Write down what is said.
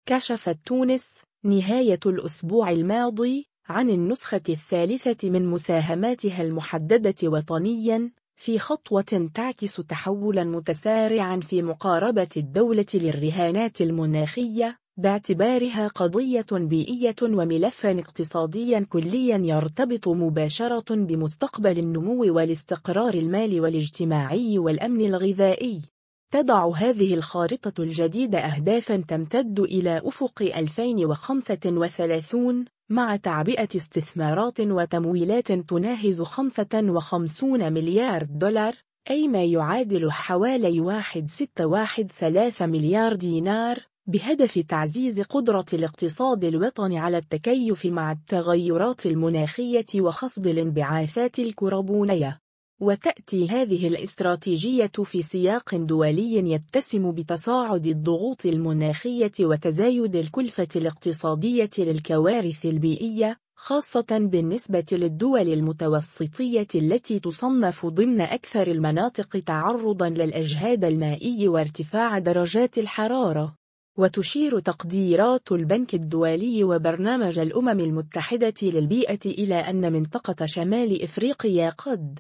كشفت تونس نهاية الأسبوع الماضي عن النسخة الثالثة من مساهماتها المحددة وطنياً في خطوة تعكس تحولاً متسارعاً في مقاربة الدولة للرهانات المناخية باعتبارها قضية بيئية وملفاً اقتصادياً كلياً يرتبط مباشرة بمستقبل النمو والاستقرار المالي والاجتماعي والأمن الغذائي. تضع هذه الخارطة الجديدة أهدافاً تمتد إلى أفق 2035 مع تعبئة استثمارات وتمويلات تناهز 55 مليار دولار، أي ما يعادل حوالي 1.613 مليار دينار، بهدف تعزيز قدرة الاقتصاد الوطني على التكيف مع التغيرات المناخية وخفض الانبعاثات الكربونية. وتأتي هذه الاستراتيجية في سياق دولي يتسم بتصاعد الضغوط المناخية وتزايد الكلفة الاقتصادية للكوارث البيئية، خاصة بالنسبة للدول المتوسطية التي تصنف ضمن أكثر المناطق تعرضاً للإجهاد المائي وارتفاع درجات الحرارة. وتشير تقديرات البنك الدولي وبرنامج الأمم المتحدة للبيئة إلى أن منطقة شمال إفريقيا قد